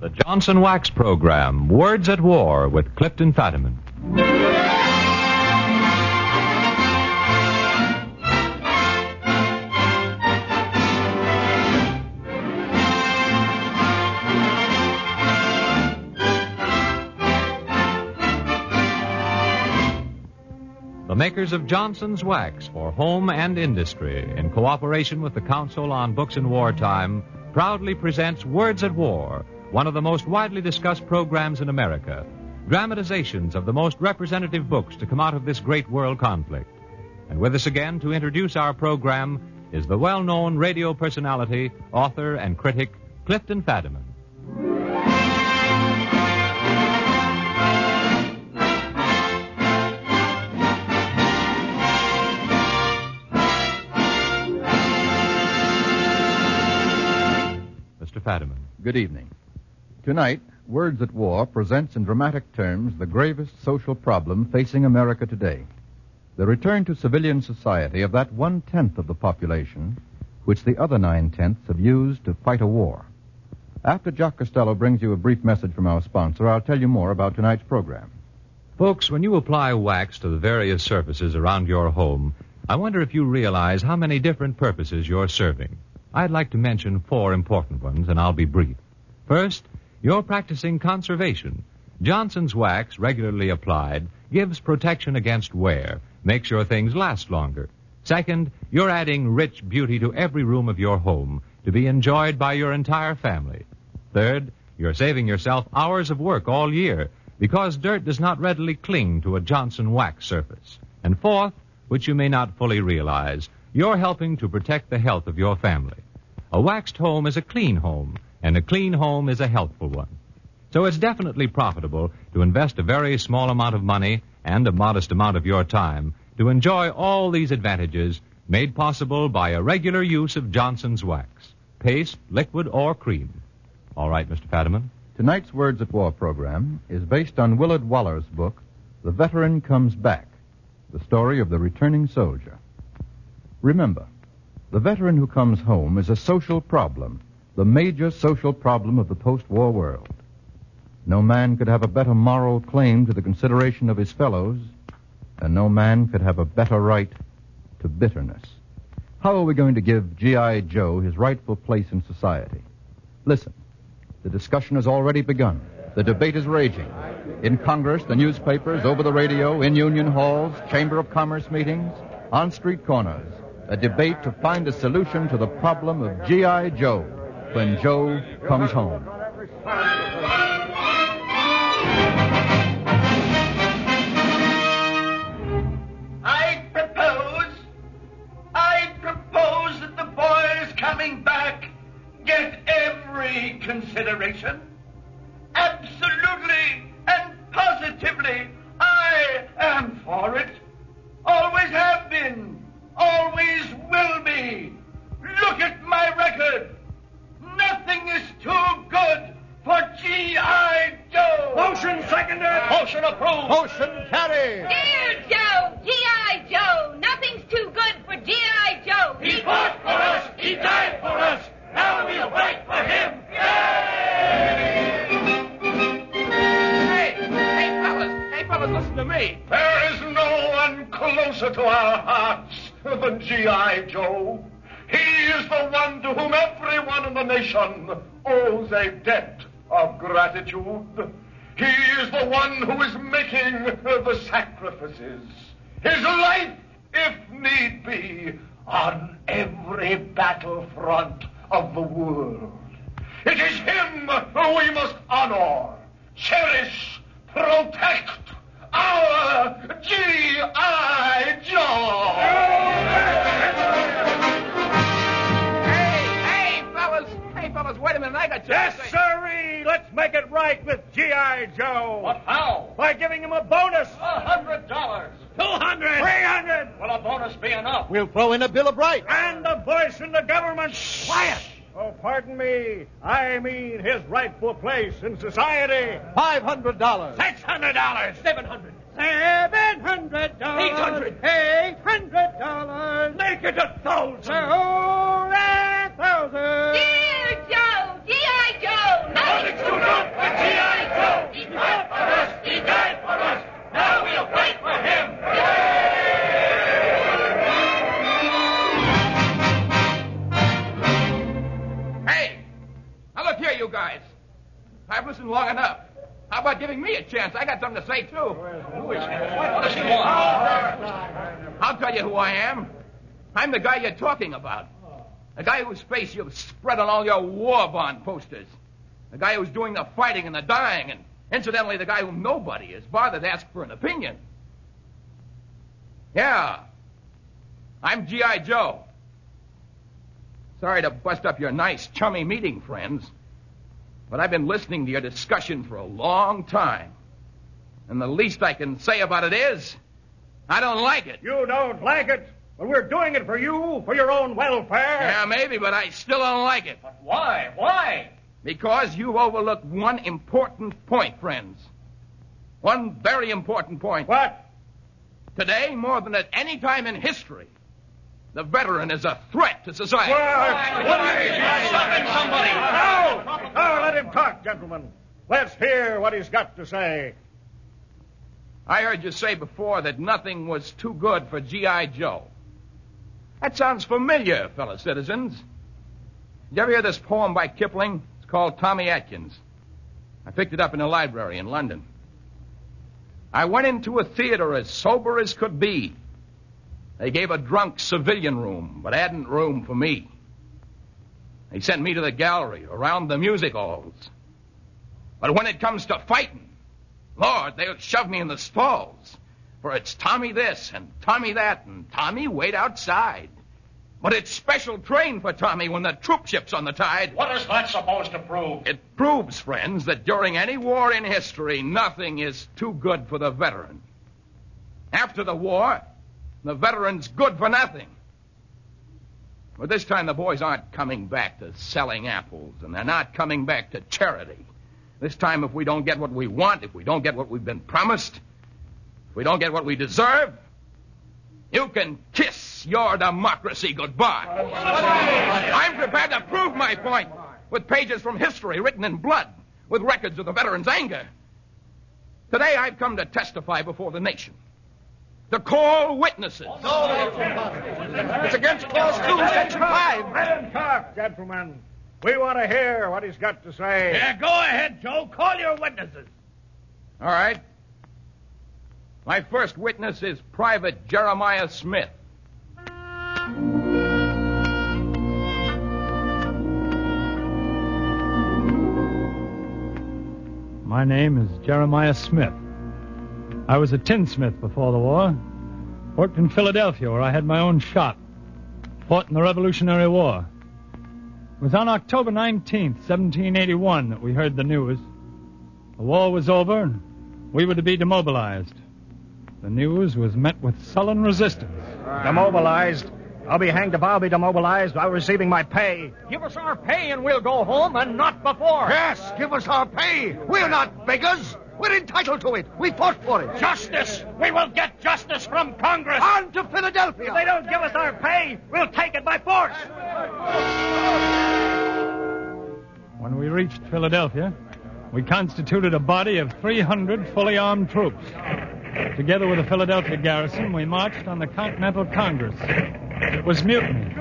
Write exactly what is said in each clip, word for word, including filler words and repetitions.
The Johnson Wax Program, Words at War with Clifton Fadiman. The makers of Johnson's Wax for home and industry, in cooperation with the Council on Books in Wartime, proudly presents Words at War, one of the most widely discussed programs in America, dramatizations of the most representative books to come out of this great world conflict. And with us again to introduce our program is the well-known radio personality, author, and critic, Clifton Fadiman. Mister Fadiman. Good evening. Tonight, Words at War presents in dramatic terms the gravest social problem facing America today. The return to civilian society of that one-tenth of the population which the other nine-tenths have used to fight a war. After Jock Costello brings you a brief message from our sponsor, I'll tell you more about tonight's program. Folks, when you apply wax to the various surfaces around your home, I wonder if you realize how many different purposes you're serving. I'd like to mention four important ones, and I'll be brief. First, you're practicing conservation. Johnson's Wax, regularly applied, gives protection against wear, makes your things last longer. Second, you're adding rich beauty to every room of your home to be enjoyed by your entire family. Third, you're saving yourself hours of work all year because dirt does not readily cling to a Johnson Wax surface. And fourth, which you may not fully realize, you're helping to protect the health of your family. A waxed home is a clean home, and a clean home is a healthful one. So it's definitely profitable to invest a very small amount of money and a modest amount of your time to enjoy all these advantages made possible by a regular use of Johnson's Wax, paste, liquid, or cream. All right, Mister Fadiman. Tonight's Words at War program is based on Willard Waller's book, The Veteran Comes Back, the story of the returning soldier. Remember, the veteran who comes home is a social problem, the major social problem of the post-war world. No man could have a better moral claim to the consideration of his fellows, and no man could have a better right to bitterness. How are we going to give G I. Joe his rightful place in society? Listen, the discussion has already begun. The debate is raging. In Congress, the newspapers, over the radio, in union halls, Chamber of Commerce meetings, on street corners. A debate to find a solution to the problem of G I. Joe when Joe comes home. I propose, I propose that the boys coming back get every consideration. Absolutely and positively, I am for it. Always have been. Always will be. Look at my record. Nothing is too good for G I. Joe. Motion seconded. Motion approved. Motion carried. Dear Joe, G I. Joe, nothing's too good for G I. Joe. He fought for us. He died for us. Now we'll fight for him. Hey, hey, fellas. Hey, fellas, listen to me. There is no one closer to our hearts than G I. Joe. He is the one to whom everyone in the nation owes a debt of gratitude. He is the one who is making the sacrifices, his life, if need be, on every battlefront of the world. It is him who we must honor, cherish, protect, our G I. Joe. Fellas, wait a minute, I got you. Yes, sirree! Let's make it right with G I. Joe. What, how? By giving him a bonus. A hundred dollars. Two hundred. Three hundred. Will a bonus be enough? We'll throw in a Bill of Rights. And a voice in the government. Quiet. Oh, pardon me. I mean his rightful place in society. Five hundred dollars. Six hundred dollars. Seven hundred. Seven hundred dollars. Eight hundred. Eight hundred dollars. Make it a thousand. Oh, a thousand. Dear Joe, G I. Joe, nothing's too good you guys. I've listened long enough. How about giving me a chance? I got something to say, too. Who is this? What does he want? I'll tell you who I am. I'm the guy you're talking about. The guy whose face you've spread on all your war bond posters. The guy who's doing the fighting and the dying, and incidentally, the guy whom nobody is bothered to ask for an opinion. Yeah. I'm G I. Joe. Sorry to bust up your nice, chummy meeting, friends. But I've been listening to your discussion for a long time. And the least I can say about it is, I don't like it. You don't like it? Well, we're doing it for you, for your own welfare. Yeah, maybe, but I still don't like it. But why? Why? Because you've overlooked one important point, friends. One very important point. What? Today, more than at any time in history, the veteran is a threat to society. What? What? Stopping somebody. No! No, let him talk, gentlemen. Let's hear what he's got to say. I heard you say before that nothing was too good for G I. Joe. That sounds familiar, fellow citizens. Did you ever hear this poem by Kipling? It's called Tommy Atkins. I picked it up in a library in London. I went into a theater as sober as could be. They gave a drunk civilian room, but hadn't room for me. They sent me to the gallery, around the music halls. But when it comes to fighting, Lord, they'll shove me in the stalls. For it's Tommy this and Tommy that and Tommy wait outside. But it's special train for Tommy when the troop ship's on the tide. What is that supposed to prove? It proves, friends, that during any war in history, nothing is too good for the veteran. After the war, the veteran's good for nothing. But this time the boys aren't coming back to selling apples, and they're not coming back to charity. This time, if we don't get what we want, if we don't get what we've been promised, if we don't get what we deserve, you can kiss your democracy goodbye. I'm prepared to prove my point with pages from history written in blood, with records of the veterans' anger. Today I've come to testify before the nation, to call witnesses. It's against Clause two, Section five. Let him talk, gentlemen. We want to hear what he's got to say. Yeah, go ahead, Joe. Call your witnesses. All right. My first witness is Private Jeremiah Smith. My name is Jeremiah Smith. I was a tinsmith before the war. Worked in Philadelphia, where I had my own shop. Fought in the Revolutionary War. It was on October nineteenth, seventeen eighty-one, that we heard the news. The war was over, and we were to be demobilized. The news was met with sullen resistance. Demobilized? I'll be hanged if I'll be demobilized while receiving my pay. Give us our pay and we'll go home, and not before. Yes, give us our pay. We're not beggars. We're entitled to it. We fought for it. Justice! We will get justice from Congress! On to Philadelphia. If they don't give us our pay, we'll take it by force! When we reached Philadelphia, we constituted a body of three hundred fully armed troops. Together with the Philadelphia garrison, we marched on the Continental Congress. It was mutiny.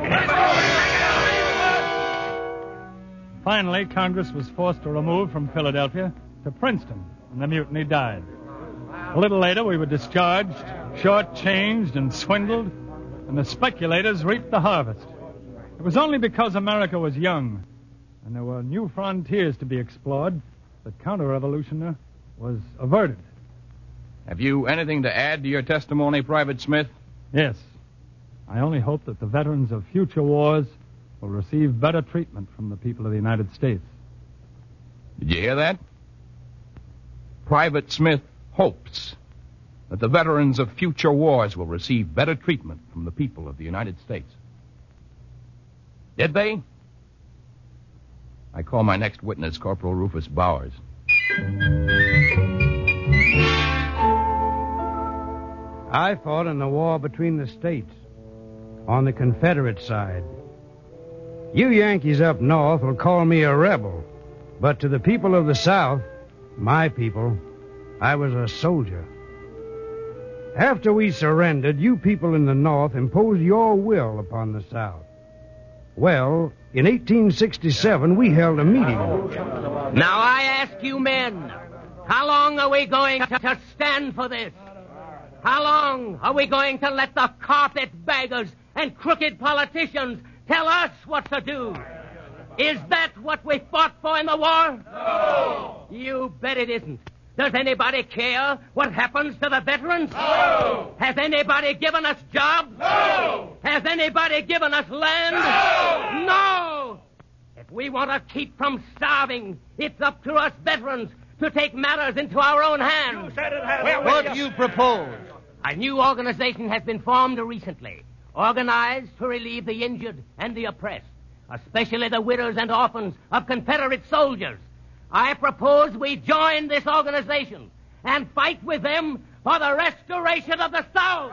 Finally, Congress was forced to remove from Philadelphia to Princeton, and the mutiny died. A little later, we were discharged, shortchanged, and swindled, and the speculators reaped the harvest. It was only because America was young, and there were new frontiers to be explored, that counter-revolution was averted. Have you anything to add to your testimony, Private Smith? Yes. I only hope that the veterans of future wars will receive better treatment from the people of the United States. Did you hear that? Private Smith hopes that the veterans of future wars will receive better treatment from the people of the United States. Did they? I call my next witness Corporal Rufus Bowers. I fought in the war between the states, on the Confederate side. You Yankees up north will call me a rebel, but to the people of the South, my people, I was a soldier. After we surrendered, you people in the North imposed your will upon the South. Well, In eighteen sixty-seven, we held a meeting. Now I ask you men, how long are we going to, to stand for this? How long are we going to let the carpetbaggers and crooked politicians tell us what to do? Is that what we fought for in the war? No! You bet it isn't. Does anybody care what happens to the veterans? No! Has anybody given us jobs? No! Has anybody given us land? No! No! If we want to keep from starving, it's up to us veterans to take matters into our own hands. You said it has. Well, what do you propose? A new organization has been formed recently, organized to relieve the injured and the oppressed, especially the widows and orphans of Confederate soldiers. I propose we join this organization and fight with them for the restoration of the South.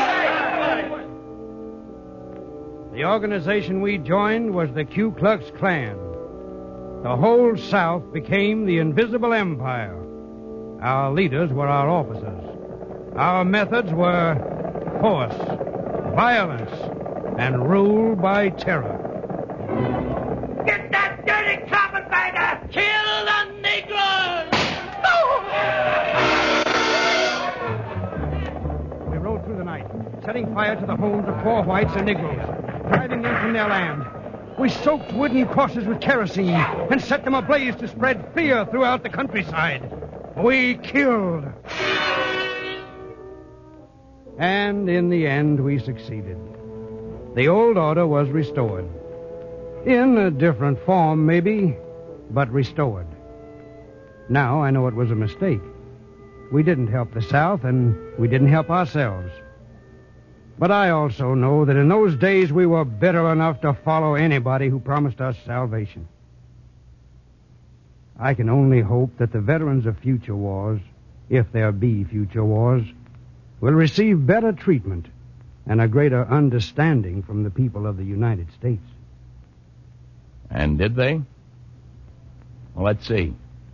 The organization we joined was the Ku Klux Klan. The whole South became the Invisible Empire. Our leaders were our officers. Our methods were force, violence, and rule by terror. Get that dirty carpetbagger! Kill the Negroes! We rode through the night, setting fire to the homes of poor whites and Negroes, driving them from their land. We soaked wooden crosses with kerosene and set them ablaze to spread fear throughout the countryside. We killed. And in the end, we succeeded. The old order was restored. In a different form, maybe, but restored. Now I know it was a mistake. We didn't help the South, and we didn't help ourselves. But I also know that in those days we were bitter enough to follow anybody who promised us salvation. I can only hope that the veterans of future wars, if there be future wars, will receive better treatment and a greater understanding from the people of the United States. And did they? Well, let's see.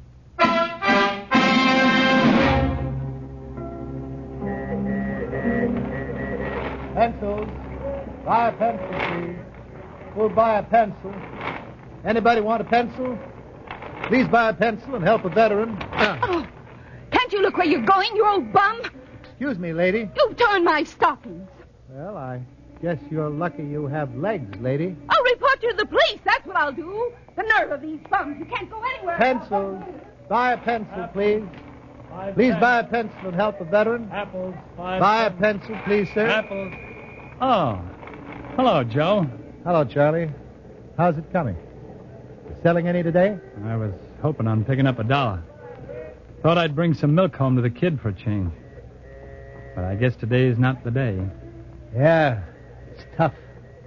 Pencils. Buy a pencil, please. We'll buy a pencil. Anybody want a pencil? Please buy a pencil and help a veteran. Oh, can't you look where you're going, you old bum? Excuse me, lady. You've torn my stockings. Well, I guess you're lucky you have legs, lady. I'll report you to the police. That's what I'll do. The nerve of these bums. You can't go anywhere. Pencils. Buy a pencil, Apples. please. Five Please cents. buy a pencil and help a veteran. Apples. Five Buy cents. a pencil, please, sir. Apples. Oh. Hello, Joe. Hello, Charlie. How's it coming? Selling any today? I was hoping on picking up a dollar. Thought I'd bring some milk home to the kid for a change. But I guess today is not the day. Yeah, it's tough.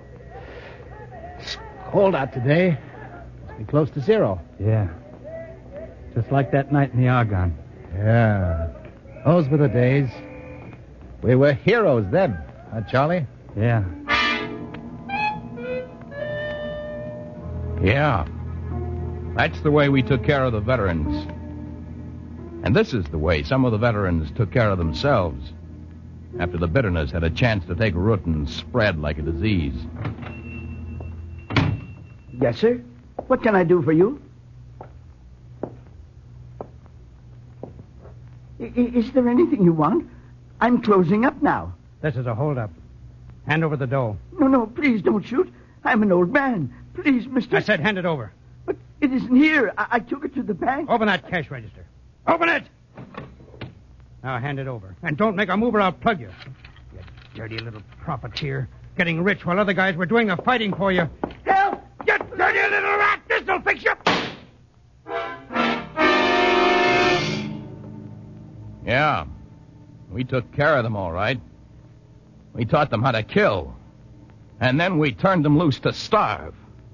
It's cold out today. Must be close to zero. Yeah. Just like that night in the Argonne. Yeah. Those were the days. We were heroes then, huh, Charlie? Yeah. Yeah. That's the way we took care of the veterans. And this is the way some of the veterans took care of themselves after the bitterness had a chance to take root and spread like a disease. Yes, sir? What can I do for you? I- is there anything you want? I'm closing up now. This is a holdup. Hand over the dough. No, no, please don't shoot. I'm an old man. Please, Mister I said hand it over. But it isn't here. I, I took it to the bank. Open that cash register. Open it! Now hand it over. And don't make a move or I'll plug you. You dirty little profiteer. Getting rich while other guys were doing the fighting for you. Help! You dirty little rat! This'll fix you! Yeah. We took care of them all right. We taught them how to kill. And then we turned them loose to starve.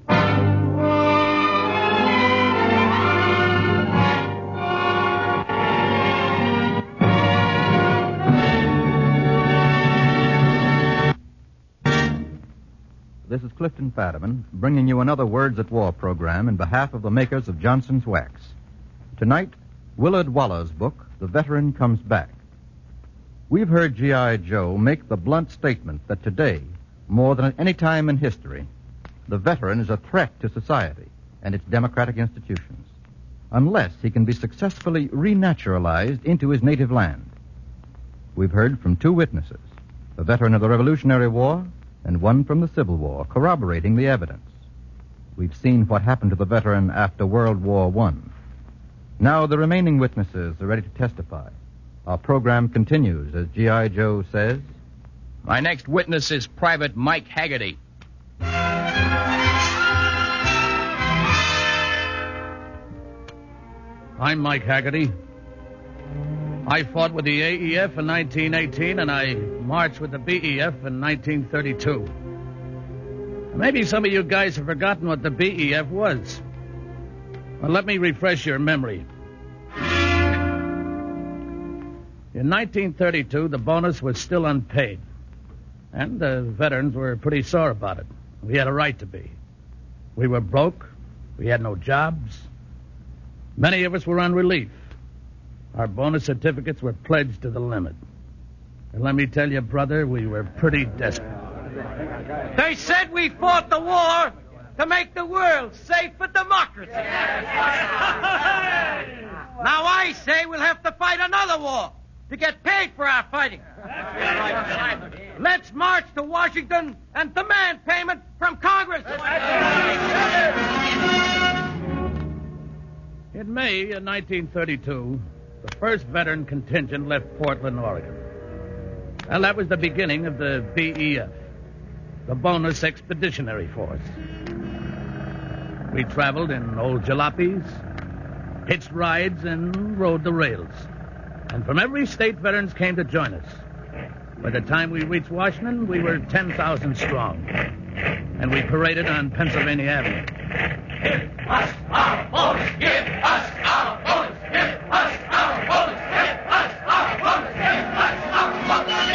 This is Clifton Fadiman, bringing you another Words at War program in behalf of the makers of Johnson's Wax. Tonight, Willard Waller's book, The Veteran Comes Back. We've heard G I. Joe make the blunt statement that today, more than at any time in history, the veteran is a threat to society and its democratic institutions, unless he can be successfully renaturalized into his native land. We've heard from two witnesses, a veteran of the Revolutionary War and one from the Civil War, corroborating the evidence. We've seen what happened to the veteran after World War One. Now the remaining witnesses are ready to testify. Our program continues as G I. Joe says. My next witness is Private Mike Haggerty. I'm Mike Haggerty. I fought with the A E F in nineteen eighteen, and I marched with the B E F in nineteen thirty-two. Maybe some of you guys have forgotten what the B E F was. Well, let me refresh your memory. In nineteen thirty-two, the bonus was still unpaid, and the veterans were pretty sore about it. We had a right to be. We were broke. We had no jobs. Many of us were on relief. Our bonus certificates were pledged to the limit. And let me tell you, brother, we were pretty desperate. They said we fought the war to make the world safe for democracy. Now I say we'll have to fight another war to get paid for our fighting. Let's march to Washington and demand payment from Congress. In May of nineteen thirty-two, the first veteran contingent left Portland, Oregon. Well, that was the beginning of the B E F, the Bonus Expeditionary Force. We traveled in old jalopies, hitched rides, and rode the rails. And from every state, veterans came to join us. By the time we reached Washington, we were ten thousand strong. And we paraded on Pennsylvania Avenue. Give us our bonus! Give us our bonus! Give us our bonus! Give us our bonus! Give us our bonus!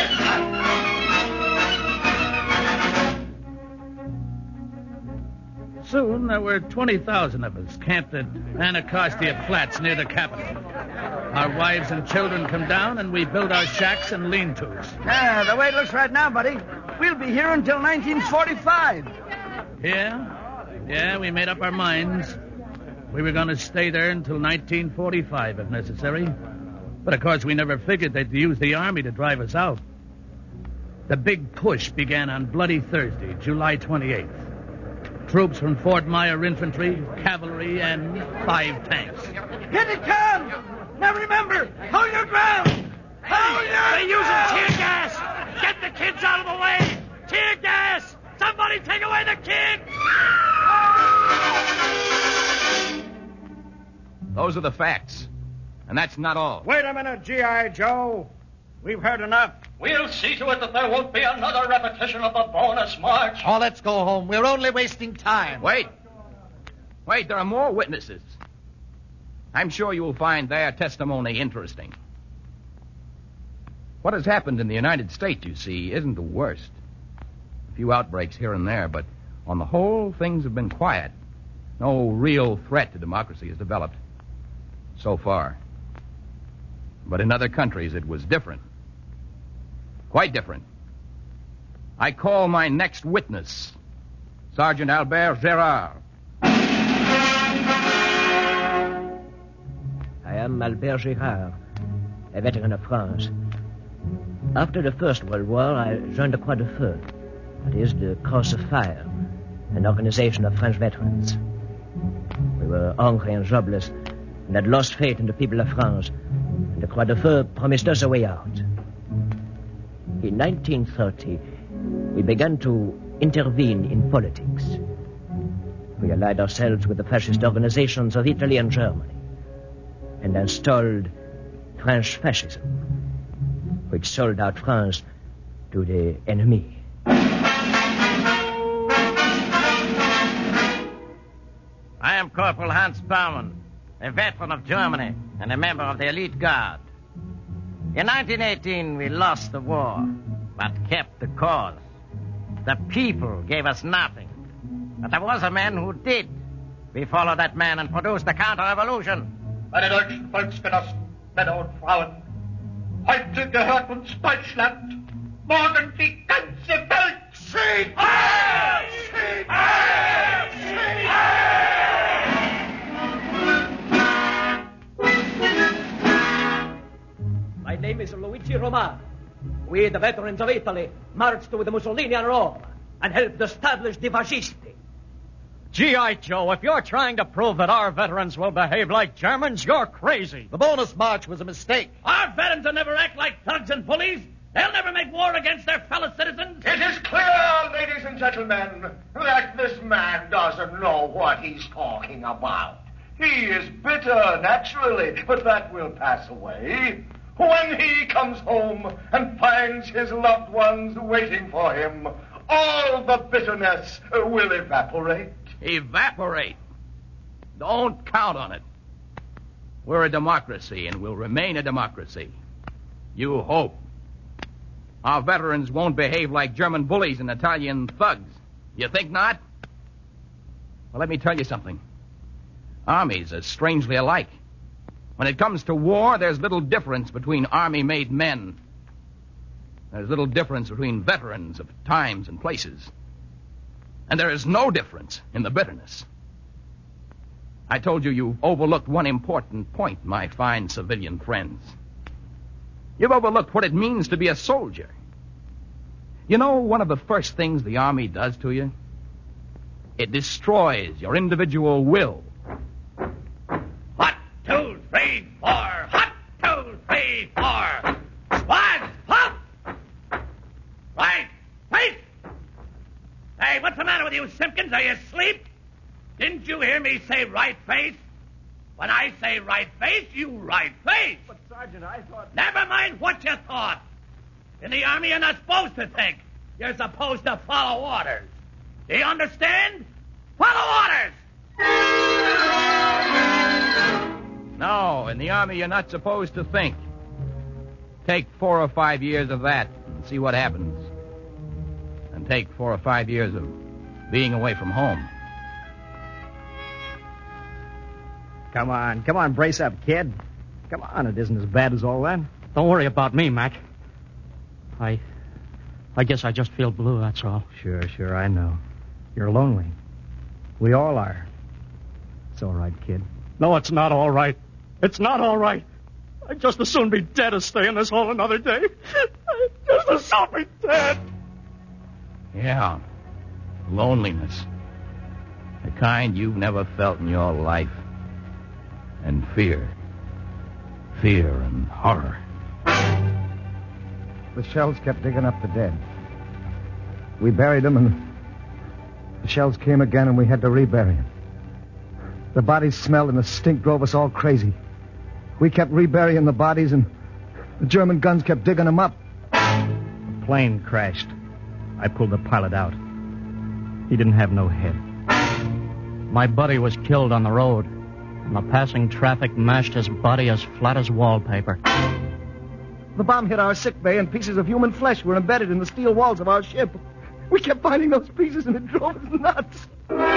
Soon there were twenty thousand of us camped at Anacostia Flats near the Capitol. Our wives and children come down, and we build our shacks and lean-tos. Ah, the way it looks right now, buddy, we'll be here until nineteen forty-five. Yeah? Yeah, we made up our minds. We were going to stay there until nineteen forty-five, if necessary. But, of course, we never figured they'd use the Army to drive us out. The big push began on Bloody Thursday, July twenty-eighth. Troops from Fort Myer Infantry, cavalry, and five tanks. Here it comes! Now remember, hold your ground! Hold your They're using tear gas! Get the kids out of the way! Tear gas! Somebody take away the kids! Those are the facts. And that's not all. Wait a minute, G I. Joe. We've heard enough. We'll see to it that there won't be another repetition of the bonus march. Oh, let's go home. We're only wasting time. Wait. Wait, there are more witnesses. I'm sure you will find their testimony interesting. What has happened in the United States, you see, isn't the worst. A few outbreaks here and there, but on the whole, things have been quiet. No real threat to democracy has developed so far. But in other countries, it was different. Quite different. I call my next witness, Sergeant Albert Gerard. I am Albert Girard, a veteran of France. After the First World War, I joined the Croix de Feu, that is, the Cross of Fire, an organization of French veterans. We were hungry and jobless, and had lost faith in the people of France, and the Croix de Feu promised us a way out. In nineteen thirty, we began to intervene in politics. We allied ourselves with the fascist organizations of Italy and Germany, and installed French fascism, which sold out France to the enemy. I am Corporal Hans Baumann, a veteran of Germany and a member of the elite guard. In nineteen eighteen, we lost the war, but kept the cause. The people gave us nothing. But there was a man who did. We followed that man and produced the counter-revolution. Meine deutschen Volksgenossen, Männer und Frauen, heute gehört uns Deutschland, morgen die ganze Welt. Sieg! Heil! Sieg! Heil! name is Luigi Romano. We, the veterans of Italy, marched with Mussolini and Rome and helped establish the fascisti. G I. Joe, if you're trying to prove that our veterans will behave like Germans, you're crazy. The bonus march was a mistake. Our veterans will never act like thugs and bullies. They'll never make war against their fellow citizens. It is clear, ladies and gentlemen, that this man doesn't know what he's talking about. He is bitter, naturally, but that will pass away. When he comes home and finds his loved ones waiting for him, all the bitterness will evaporate. Evaporate? Don't count on it. We're a democracy and will remain a democracy. You hope. Our veterans won't behave like German bullies and Italian thugs. You think not? Well, let me tell you something. Armies are strangely alike. When it comes to war, there's little difference between army-made men. There's little difference between veterans of times and places. And there is no difference in the bitterness. I told you you've overlooked one important point, my fine civilian friends. You've overlooked what it means to be a soldier. You know, one of the first things the Army does to you? It destroys your individual will. One, two, three, four. One, two, three, four. Squad, up! Right, face! Hey, what's the matter with you, Simpkins? Are you asleep? Didn't you hear me say right face? When I say right face, you right face. But, Sergeant, I thought... Never mind what you thought. In the Army, you're not supposed to think. You're supposed to follow orders. Do you understand? Follow orders! No, in the Army, you're not supposed to think. Take four or five years of that and see what happens. And take four or five years of being away from home. Come on, come on, brace up, kid. Come on, it isn't as bad as all that. Don't worry about me, Mac. I... I guess I just feel blue, that's all. Sure, sure, I know. You're lonely. We all are. It's all right, kid. No, it's not all right. It's not all right. I'd just as soon be dead as stay in this hole another day. I'd just as soon be dead. Yeah. Loneliness. The kind you've never felt in your life. And fear. Fear and horror. The shells kept digging up the dead. We buried them, and the shells came again, and we had to rebury them. The bodies smelled, and the stink drove us all crazy. We kept reburying the bodies, and the German guns kept digging them up. The plane crashed. I pulled the pilot out. He didn't have no head. My buddy was killed on the road, and the passing traffic mashed his body as flat as wallpaper. The bomb hit our sick bay, and pieces of human flesh were embedded in the steel walls of our ship. We kept finding those pieces, and it drove us nuts.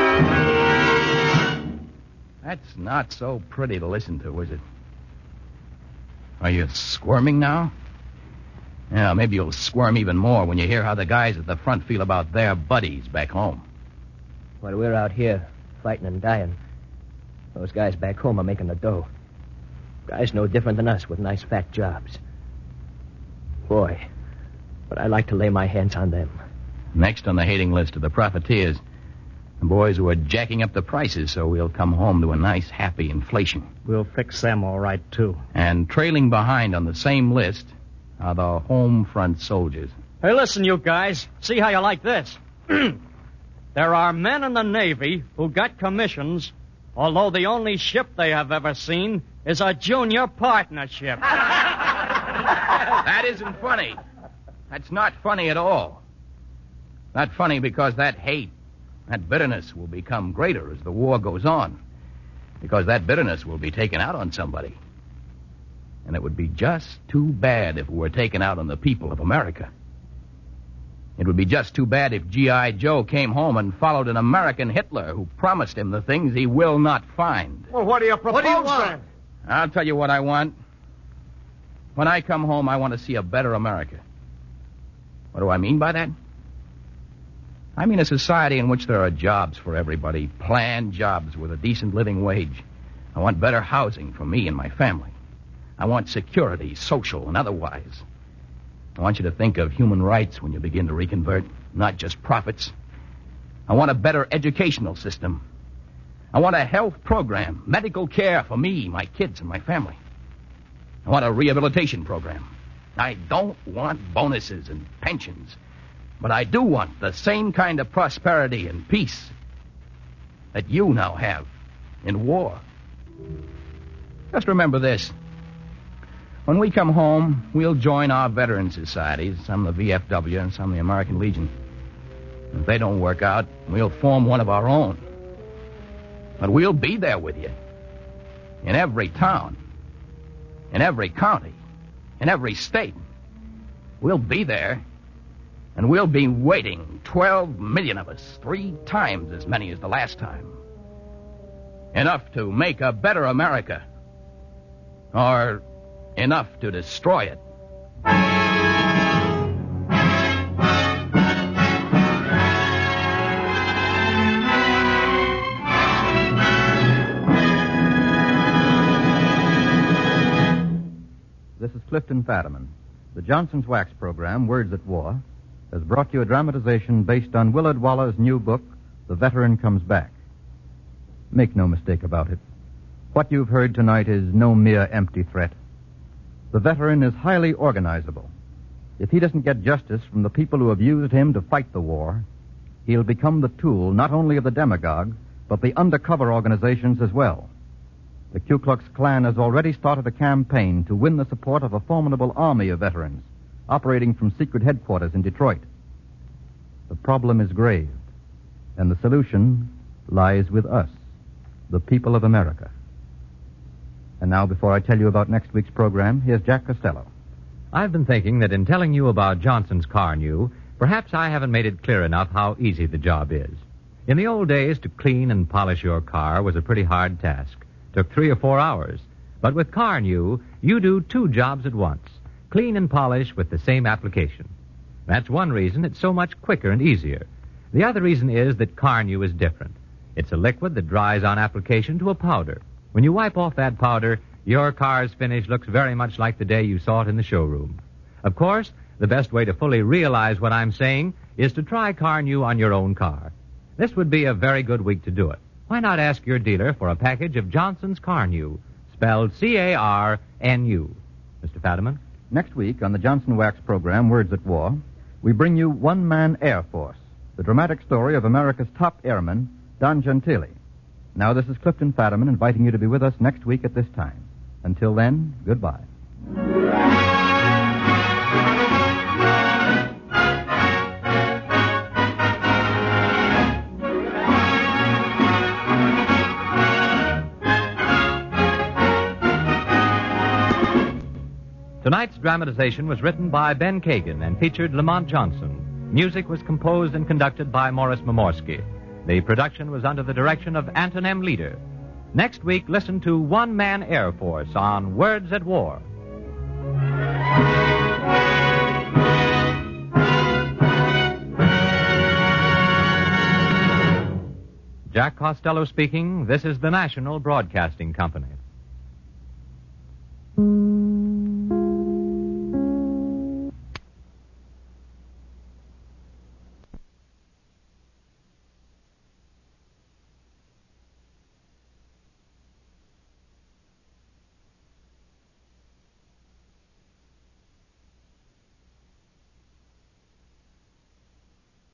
That's not so pretty to listen to, is it? Are you squirming now? Yeah, maybe you'll squirm even more when you hear how the guys at the front feel about their buddies back home. While we're out here fighting and dying, those guys back home are making the dough. Guys no different than us with nice fat jobs. Boy, but I like to lay my hands on them. Next on the hating list of the profiteers, the boys who are jacking up the prices so we'll come home to a nice, happy inflation. We'll fix them all right, too. And trailing behind on the same list are the home front soldiers. Hey, listen, you guys. See how you like this. There are men in the Navy who got commissions, although the only ship they have ever seen is a junior partnership. That isn't funny. That's not funny at all. Not funny because that hate, that bitterness will become greater as the war goes on. Because that bitterness will be taken out on somebody. And it would be just too bad if it were taken out on the people of America. It would be just too bad if G I. Joe came home and followed an American Hitler who promised him the things he will not find. Well, what do you propose, What do you want? then? I'll tell you what I want. When I come home, I want to see a better America. What do I mean by that? I mean a society in which there are jobs for everybody, planned jobs with a decent living wage. I want better housing for me and my family. I want security, social and otherwise. I want you to think of human rights when you begin to reconvert, not just profits. I want a better educational system. I want a health program, medical care for me, my kids, and my family. I want a rehabilitation program. I don't want bonuses and pensions, but I do want the same kind of prosperity and peace that you now have in war. Just remember this. When we come home, we'll join our veteran societies, some the V F W and some the American Legion. If they don't work out, we'll form one of our own. But we'll be there with you. In every town. In every county. In every state. We'll be there. And we'll be waiting, twelve million of us, three times as many as the last time. Enough to make a better America. Or enough to destroy it. This is Clifton Fadiman. The Johnson's Wax program, Words at War, has brought you a dramatization based on Willard Waller's new book, The Veteran Comes Back. Make no mistake about it. What you've heard tonight is no mere empty threat. The veteran is highly organizable. If he doesn't get justice from the people who have used him to fight the war, he'll become the tool not only of the demagogue, but the undercover organizations as well. The Ku Klux Klan has already started a campaign to win the support of a formidable army of veterans operating from secret headquarters in Detroit. The problem is grave, and the solution lies with us, the people of America. And now, before I tell you about next week's program, here's Jack Costello. I've been thinking that in telling you about Johnson's Car New, perhaps I haven't made it clear enough how easy the job is. In the old days, to clean and polish your car was a pretty hard task. Took three or four hours. But with Car New, you do two jobs at once. Clean and polish with the same application. That's one reason it's so much quicker and easier. The other reason is that Car New is different. It's a liquid that dries on application to a powder. When you wipe off that powder, your car's finish looks very much like the day you saw it in the showroom. Of course, the best way to fully realize what I'm saying is to try Car New on your own car. This would be a very good week to do it. Why not ask your dealer for a package of Johnson's Car New, spelled C A R N U. Mister Fadiman? Next week on the Johnson Wax program, Words at War, we bring you One Man Air Force, the dramatic story of America's top airman, Don Gentili. Now, this is Clifton Fadiman inviting you to be with us next week at this time. Until then, goodbye. Tonight's dramatization was written by Ben Kagan and featured Lamont Johnson. Music was composed and conducted by Morris Momorsky. The production was under the direction of Anton M. Leader. Next week, listen to One Man Air Force on Words at War. Jack Costello speaking. This is the National Broadcasting Company.